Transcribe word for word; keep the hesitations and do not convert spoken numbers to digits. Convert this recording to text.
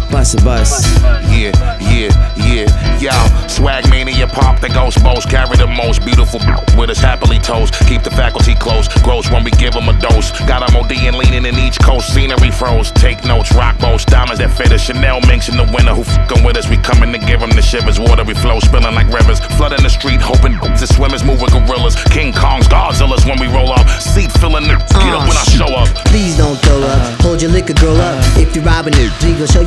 Bust a bus. Yeah, yeah, yeah, yo. Swag mania pop, the ghost boast. Carry the most beautiful with us happily toast. Keep the faculty close, gross when we give them a dose. Got them ODing leaning in each coast, scenery froze. Take notes, rock boats, diamonds that fit us. Chanel minks in the winter who fucking with us. We coming to give them the shivers. Watery flow, spilling like rivers. Flooding the street, hoping the swimmers move with gorillas. King Kongs, Godzillas when we roll up. Seat filling the, get up when I show up. Please don't throw up. Hold your liquor, girl up. If you're robbing it, we gon' show you